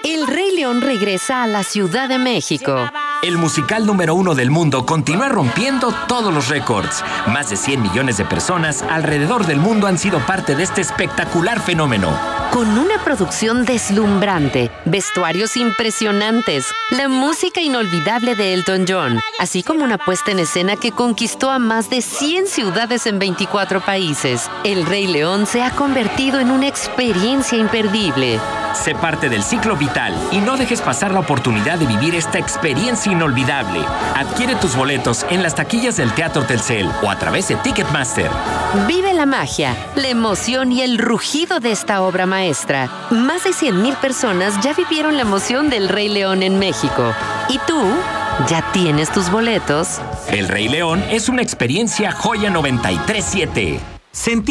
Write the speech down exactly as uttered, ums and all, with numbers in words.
El Rey León regresa a la Ciudad de México. El musical número uno del mundo continúa rompiendo todos los récords. Más de cien millones de personas alrededor del mundo han sido parte de este espectacular fenómeno. Con una producción deslumbrante, vestuarios impresionantes, la música inolvidable de Elton John, así como una puesta en escena que conquistó a más de cien ciudades en veinticuatro países, El Rey León se ha convertido en una experiencia imperdible. Sé parte del ciclo vital y no dejes pasar la oportunidad de vivir esta experiencia inolvidable. Adquiere tus boletos en las taquillas del Teatro Telcel o a través de Ticketmaster. Vive la magia, la emoción y el rugido de esta obra maestra. Más de cien mil personas ya vivieron la emoción del Rey León en México. ¿Y tú? ¿Ya tienes tus boletos? El Rey León es una experiencia Joya noventa y tres siete.